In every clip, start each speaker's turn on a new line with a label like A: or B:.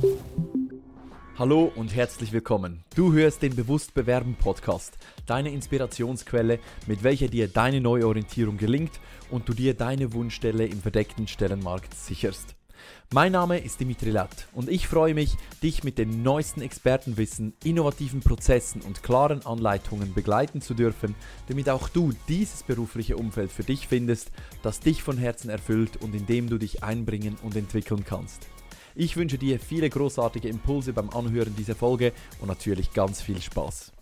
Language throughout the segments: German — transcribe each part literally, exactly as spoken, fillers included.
A: Hallo und herzlich willkommen. Du hörst den Bewusst Bewerben Podcast, deine Inspirationsquelle, mit welcher dir deine Neuorientierung gelingt und du dir deine Wunschstelle im verdeckten Stellenmarkt sicherst. Mein Name ist Dimitri Latt und ich freue mich, dich mit dem neuesten Expertenwissen, innovativen Prozessen und klaren Anleitungen begleiten zu dürfen, damit auch du dieses berufliche Umfeld für dich findest, das dich von Herzen erfüllt und in dem du dich einbringen und entwickeln kannst. Ich wünsche dir viele großartige Impulse beim Anhören dieser Folge und natürlich ganz viel Spaß.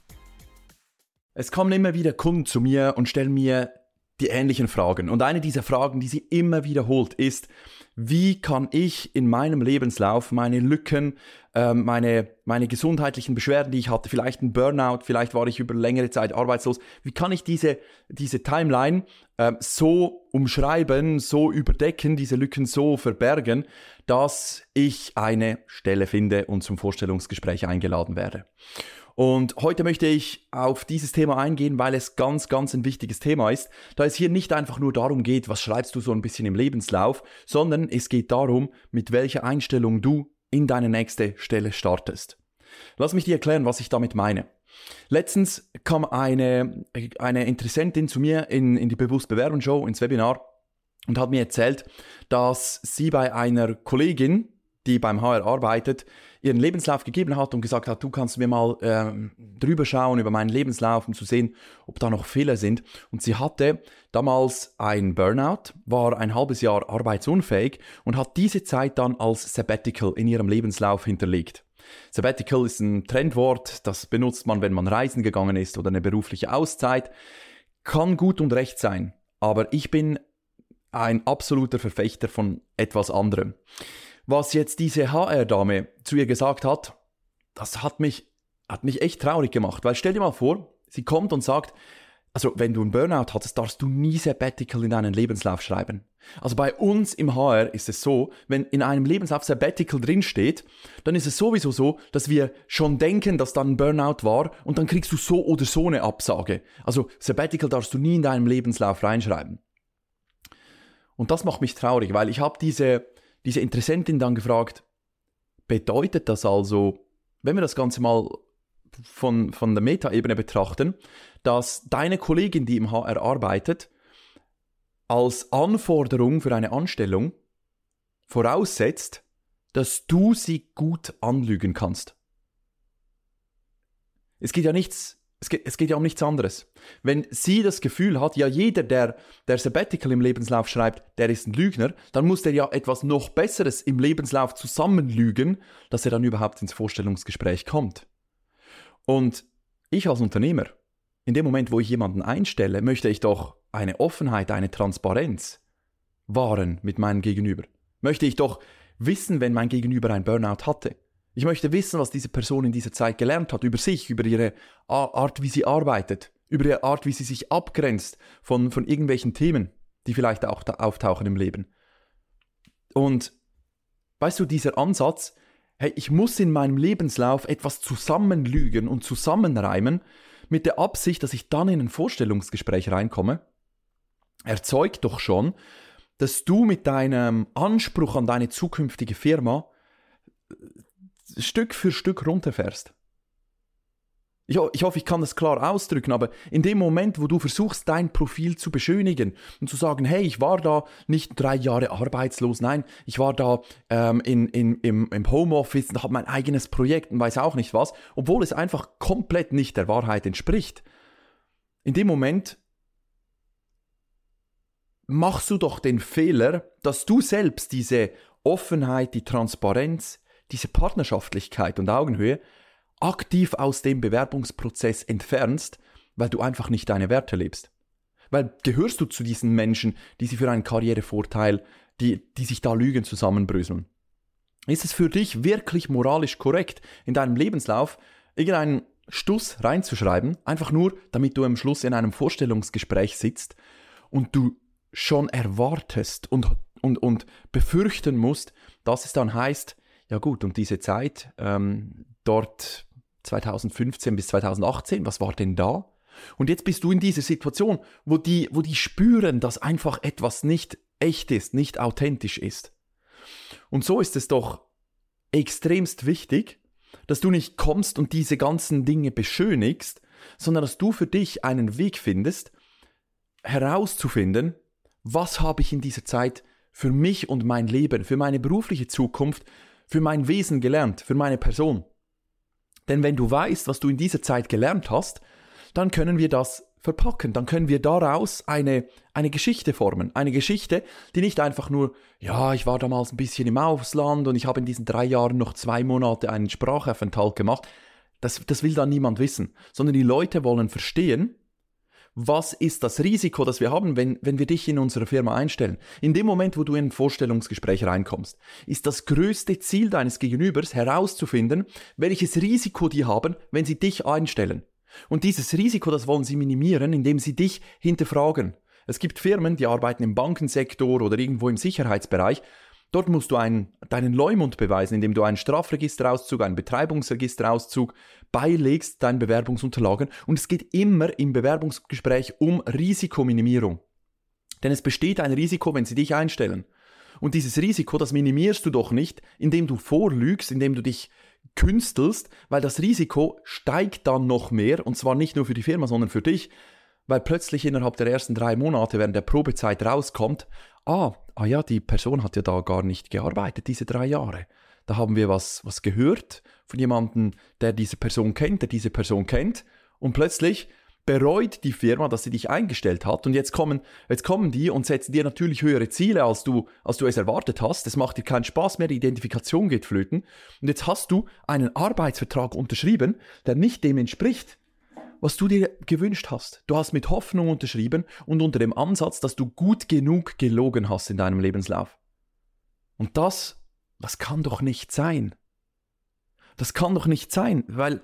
A: Es kommen immer wieder Kunden zu mir und stellen mir die ähnlichen Fragen. Und eine dieser Fragen, die sie immer wiederholt, ist: Wie kann ich in meinem Lebenslauf meine Lücken, äh, meine, meine gesundheitlichen Beschwerden, die ich hatte, vielleicht ein Burnout, vielleicht war ich über längere Zeit arbeitslos, wie kann ich diese, diese Timeline äh, so umschreiben, so überdecken, diese Lücken so verbergen, dass ich eine Stelle finde und zum Vorstellungsgespräch eingeladen werde? Und heute möchte ich auf dieses Thema eingehen, weil es ganz, ganz ein wichtiges Thema ist, da es hier nicht einfach nur darum geht, was schreibst du so ein bisschen im Lebenslauf, sondern es geht darum, mit welcher Einstellung du in deine nächste Stelle startest. Lass mich dir erklären, was ich damit meine. Letztens kam eine, eine Interessentin zu mir in, in die Bewusst Bewerben Show, ins Webinar, und hat mir erzählt, dass sie bei einer Kollegin, die beim H R arbeitet, ihren Lebenslauf gegeben hat und gesagt hat, du kannst mir mal ähm, drüber schauen über meinen Lebenslauf, um zu sehen, ob da noch Fehler sind. Und sie hatte damals ein Burnout, war ein halbes Jahr arbeitsunfähig und hat diese Zeit dann als Sabbatical in ihrem Lebenslauf hinterlegt. Sabbatical ist ein Trendwort, das benutzt man, wenn man reisen gegangen ist oder eine berufliche Auszeit. Kann gut und recht sein, aber ich bin ein absoluter Verfechter von etwas anderem. Was jetzt diese H R-Dame zu ihr gesagt hat, das hat mich, hat mich echt traurig gemacht. Weil stell dir mal vor, sie kommt und sagt, also wenn du einen Burnout hattest, darfst du nie Sabbatical in deinen Lebenslauf schreiben. Also bei uns im H R ist es so, wenn in einem Lebenslauf Sabbatical drinsteht, dann ist es sowieso so, dass wir schon denken, dass dann ein Burnout war und dann kriegst du so oder so eine Absage. Also Sabbatical darfst du nie in deinem Lebenslauf reinschreiben. Und das macht mich traurig, weil ich habe diese... diese Interessentin dann gefragt, bedeutet das also, wenn wir das Ganze mal von, von der Metaebene betrachten, dass deine Kollegin, die im H R arbeitet, als Anforderung für eine Anstellung voraussetzt, dass du sie gut anlügen kannst? Es geht ja nichts Es geht, es geht ja um nichts anderes. Wenn sie das Gefühl hat, ja jeder, der, der Sabbatical im Lebenslauf schreibt, der ist ein Lügner, dann muss der ja etwas noch Besseres im Lebenslauf zusammenlügen, dass er dann überhaupt ins Vorstellungsgespräch kommt. Und ich als Unternehmer, in dem Moment, wo ich jemanden einstelle, möchte ich doch eine Offenheit, eine Transparenz wahren mit meinem Gegenüber. Möchte ich doch wissen, wenn mein Gegenüber ein Burnout hatte. Ich möchte wissen, was diese Person in dieser Zeit gelernt hat, über sich, über ihre Art, wie sie arbeitet, über ihre Art, wie sie sich abgrenzt von, von irgendwelchen Themen, die vielleicht auch da auftauchen im Leben. Und weißt du, dieser Ansatz, hey, ich muss in meinem Lebenslauf etwas zusammenlügen und zusammenreimen, mit der Absicht, dass ich dann in ein Vorstellungsgespräch reinkomme, erzeugt doch schon, dass du mit deinem Anspruch an deine zukünftige Firma Stück für Stück runterfährst. Ich, ho- ich hoffe, ich kann das klar ausdrücken, aber in dem Moment, wo du versuchst, dein Profil zu beschönigen und zu sagen, hey, ich war da nicht drei Jahre arbeitslos, nein, ich war da ähm, in, in, im, im Homeoffice und habe mein eigenes Projekt und weiß auch nicht was, obwohl es einfach komplett nicht der Wahrheit entspricht. In dem Moment machst du doch den Fehler, dass du selbst diese Offenheit, die Transparenz, diese Partnerschaftlichkeit und Augenhöhe aktiv aus dem Bewerbungsprozess entfernst, weil du einfach nicht deine Werte lebst. Weil gehörst du zu diesen Menschen, die sich für einen Karrierevorteil, die, die sich da Lügen zusammenbröseln? Ist es für dich wirklich moralisch korrekt, in deinem Lebenslauf irgendeinen Stuss reinzuschreiben, einfach nur, damit du am Schluss in einem Vorstellungsgespräch sitzt und du schon erwartest und, und, und befürchten musst, dass es dann heißt, ja gut, und diese Zeit, ähm, dort zweitausendfünfzehn bis zweitausendachtzehn, was war denn da? Und jetzt bist du in dieser Situation, wo die, wo die spüren, dass einfach etwas nicht echt ist, nicht authentisch ist. Und so ist es doch extremst wichtig, dass du nicht kommst und diese ganzen Dinge beschönigst, sondern dass du für dich einen Weg findest, herauszufinden, was habe ich in dieser Zeit für mich und mein Leben, für meine berufliche Zukunft, für mein Wesen gelernt, für meine Person. Denn wenn du weißt, was du in dieser Zeit gelernt hast, dann können wir das verpacken, dann können wir daraus eine, eine Geschichte formen. Eine Geschichte, die nicht einfach nur, ja, ich war damals ein bisschen im Ausland und ich habe in diesen drei Jahren noch zwei Monate einen Sprachaufenthalt gemacht. Das, das will dann niemand wissen, sondern die Leute wollen verstehen, was ist das Risiko, das wir haben, wenn, wenn wir dich in unsere Firma einstellen. In dem Moment, wo du in ein Vorstellungsgespräch reinkommst, ist das größte Ziel deines Gegenübers herauszufinden, welches Risiko die haben, wenn sie dich einstellen. Und dieses Risiko, das wollen sie minimieren, indem sie dich hinterfragen. Es gibt Firmen, die arbeiten im Bankensektor oder irgendwo im Sicherheitsbereich. Dort musst du einen, deinen Leumund beweisen, indem du einen Strafregisterauszug, einen Betreibungsregisterauszug beilegst, deinen Bewerbungsunterlagen. Und es geht immer im Bewerbungsgespräch um Risikominimierung. Denn es besteht ein Risiko, wenn sie dich einstellen. Und dieses Risiko, das minimierst du doch nicht, indem du vorlügst, indem du dich künstelst, weil das Risiko steigt dann noch mehr, und zwar nicht nur für die Firma, sondern für dich, weil plötzlich innerhalb der ersten drei Monate während der Probezeit rauskommt, ah, ah ja, die Person hat ja da gar nicht gearbeitet, diese drei Jahre. Da haben wir was, was gehört von jemandem, der diese Person kennt, der diese Person kennt, und plötzlich bereut die Firma, dass sie dich eingestellt hat, und jetzt kommen, jetzt kommen die und setzen dir natürlich höhere Ziele, als du, als du es erwartet hast. Es macht dir keinen Spaß mehr, die Identifikation geht flöten, und jetzt hast du einen Arbeitsvertrag unterschrieben, der nicht dem entspricht, was du dir gewünscht hast. Du hast mit Hoffnung unterschrieben und unter dem Ansatz, dass du gut genug gelogen hast in deinem Lebenslauf. Und das, das kann doch nicht sein. Das kann doch nicht sein, weil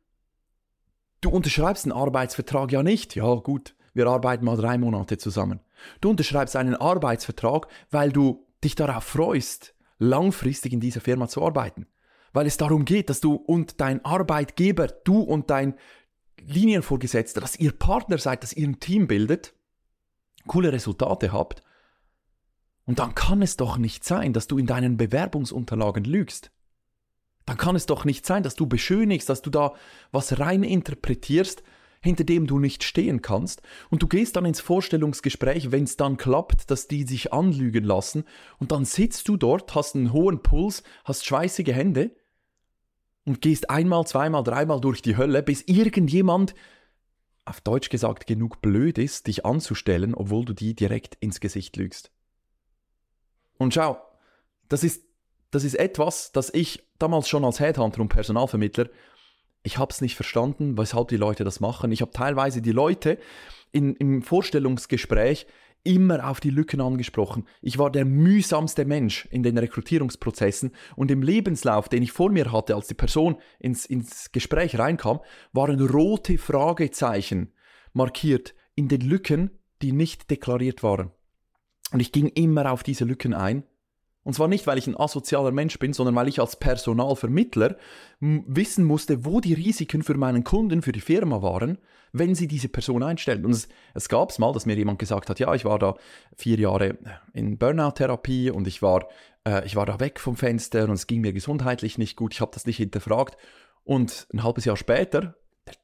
A: du unterschreibst einen Arbeitsvertrag ja nicht. Ja gut, wir arbeiten mal drei Monate zusammen. Du unterschreibst einen Arbeitsvertrag, weil du dich darauf freust, langfristig in dieser Firma zu arbeiten. Weil es darum geht, dass du und dein Arbeitgeber, du und dein Linienvorgesetzter, dass ihr Partner seid, dass ihr ein Team bildet, coole Resultate habt. Und dann kann es doch nicht sein, dass du in deinen Bewerbungsunterlagen lügst. Dann kann es doch nicht sein, dass du beschönigst, dass du da was rein interpretierst, hinter dem du nicht stehen kannst. Und du gehst dann ins Vorstellungsgespräch, wenn es dann klappt, dass die sich anlügen lassen. Und dann sitzt du dort, hast einen hohen Puls, hast schweißige Hände und gehst einmal, zweimal, dreimal durch die Hölle, bis irgendjemand, auf Deutsch gesagt, genug blöd ist, dich anzustellen, obwohl du die direkt ins Gesicht lügst. Und schau, das ist, das ist etwas, das ich damals schon als Headhunter und Personalvermittler, ich habe es nicht verstanden, weshalb die Leute das machen. Ich habe teilweise die Leute in, im Vorstellungsgespräch immer auf die Lücken angesprochen. Ich war der mühsamste Mensch in den Rekrutierungsprozessen, und im Lebenslauf, den ich vor mir hatte, als die Person ins, ins Gespräch reinkam, waren rote Fragezeichen markiert in den Lücken, die nicht deklariert waren. Und ich ging immer auf diese Lücken ein. Und zwar nicht, weil ich ein asozialer Mensch bin, sondern weil ich als Personalvermittler m- wissen musste, wo die Risiken für meinen Kunden, für die Firma waren, wenn sie diese Person einstellen. Und es, es gab es mal, dass mir jemand gesagt hat, ja, ich war da vier Jahre in Burnout-Therapie und ich war, äh, ich war da weg vom Fenster und es ging mir gesundheitlich nicht gut, ich habe das nicht hinterfragt. Und ein halbes Jahr später,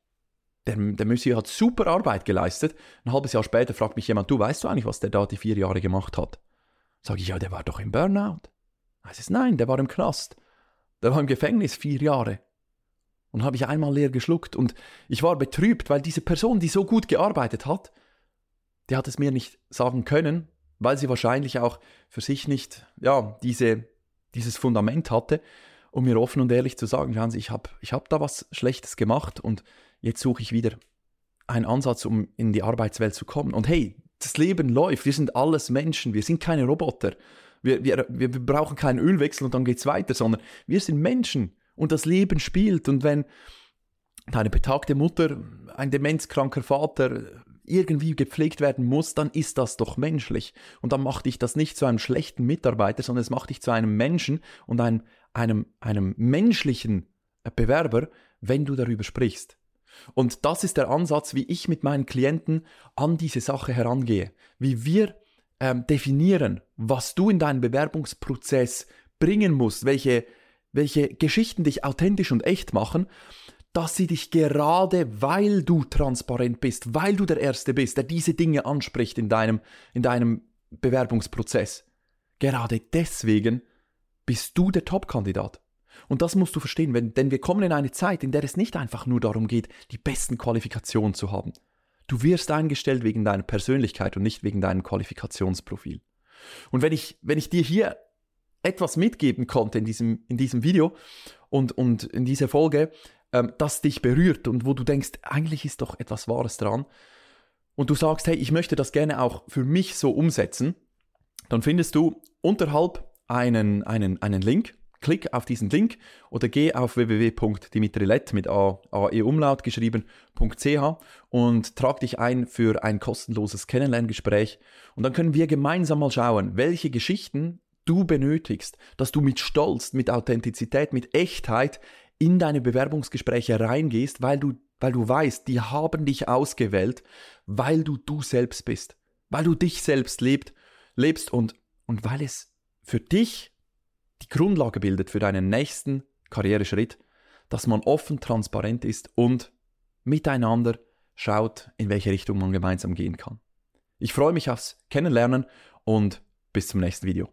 A: der, der, der Monsieur hat super Arbeit geleistet, ein halbes Jahr später fragt mich jemand, du, weißt du eigentlich, was der da die vier Jahre gemacht hat? Sag ich, ja, der war doch im Burnout. Heißt es, nein, der war im Knast. Der war im Gefängnis vier Jahre. Und habe ich einmal leer geschluckt. Und ich war betrübt, weil diese Person, die so gut gearbeitet hat, die hat es mir nicht sagen können, weil sie wahrscheinlich auch für sich nicht, ja, diese, dieses Fundament hatte, um mir offen und ehrlich zu sagen, schauen Sie, ich habe ich hab da was Schlechtes gemacht und jetzt suche ich wieder einen Ansatz, um in die Arbeitswelt zu kommen. Und hey, das Leben läuft, wir sind alles Menschen, wir sind keine Roboter. Wir, wir, wir brauchen keinen Ölwechsel und dann geht's weiter, sondern wir sind Menschen und das Leben spielt. Und wenn deine betagte Mutter, ein demenzkranker Vater irgendwie gepflegt werden muss, dann ist das doch menschlich. Und dann macht dich das nicht zu einem schlechten Mitarbeiter, sondern es macht dich zu einem Menschen und einem, einem, einem menschlichen Bewerber, wenn du darüber sprichst. Und das ist der Ansatz, wie ich mit meinen Klienten an diese Sache herangehe. Wie wir ähm, definieren, was du in deinen Bewerbungsprozess bringen musst, welche welche Geschichten dich authentisch und echt machen, dass sie dich gerade, weil du transparent bist, weil du der Erste bist, der diese Dinge anspricht in deinem, in deinem Bewerbungsprozess, gerade deswegen bist du der Top-Kandidat. Und das musst du verstehen, wenn, denn wir kommen in eine Zeit, in der es nicht einfach nur darum geht, die besten Qualifikationen zu haben. Du wirst eingestellt wegen deiner Persönlichkeit und nicht wegen deinem Qualifikationsprofil. Und wenn ich, wenn ich dir hier etwas mitgeben konnte in diesem, in diesem Video und, und in dieser Folge, ähm, das dich berührt und wo du denkst, eigentlich ist doch etwas Wahres dran und du sagst, hey, ich möchte das gerne auch für mich so umsetzen, dann findest du unterhalb einen, einen, einen Link. Klick auf diesen Link oder geh auf w w w punkt dimitrilet mit A, A E Umlaut geschrieben, .ch und trag dich ein für ein kostenloses Kennenlerngespräch und dann können wir gemeinsam mal schauen, welche Geschichten du benötigst, dass du mit Stolz, mit Authentizität, mit Echtheit in deine Bewerbungsgespräche reingehst, weil du, weil du weißt, die haben dich ausgewählt, weil du du selbst bist, weil du dich selbst lebt, lebst und, und weil es für dich die Grundlage bildet für deinen nächsten Karriereschritt, dass man offen, transparent ist und miteinander schaut, in welche Richtung man gemeinsam gehen kann. Ich freue mich aufs Kennenlernen und bis zum nächsten Video.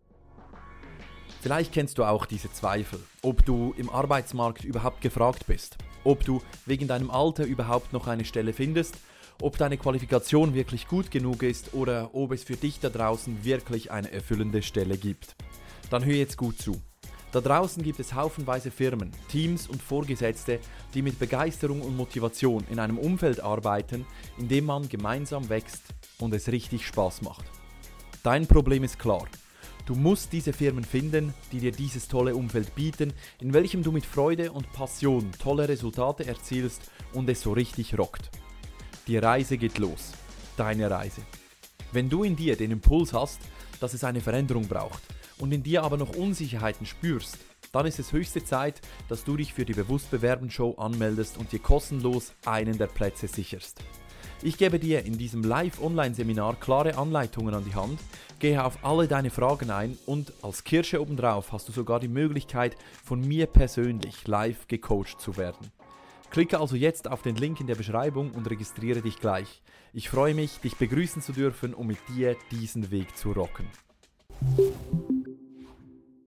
A: Vielleicht kennst du auch diese Zweifel, ob du im Arbeitsmarkt überhaupt gefragt bist, ob du wegen deinem Alter überhaupt noch eine Stelle findest, ob deine Qualifikation wirklich gut genug ist oder ob es für dich da draußen wirklich eine erfüllende Stelle gibt. Dann hör jetzt gut zu. Da draußen gibt es haufenweise Firmen, Teams und Vorgesetzte, die mit Begeisterung und Motivation in einem Umfeld arbeiten, in dem man gemeinsam wächst und es richtig Spaß macht. Dein Problem ist klar. Du musst diese Firmen finden, die dir dieses tolle Umfeld bieten, in welchem du mit Freude und Passion tolle Resultate erzielst und es so richtig rockt. Die Reise geht los. Deine Reise. Wenn du in dir den Impuls hast, dass es eine Veränderung braucht, und in dir aber noch Unsicherheiten spürst, dann ist es höchste Zeit, dass du dich für die Bewusst-Bewerben-Show anmeldest und dir kostenlos einen der Plätze sicherst. Ich gebe dir in diesem Live-Online-Seminar klare Anleitungen an die Hand, gehe auf alle deine Fragen ein und als Kirsche obendrauf hast du sogar die Möglichkeit, von mir persönlich live gecoacht zu werden. Klicke also jetzt auf den Link in der Beschreibung und registriere dich gleich. Ich freue mich, dich begrüßen zu dürfen, um mit dir diesen Weg zu rocken.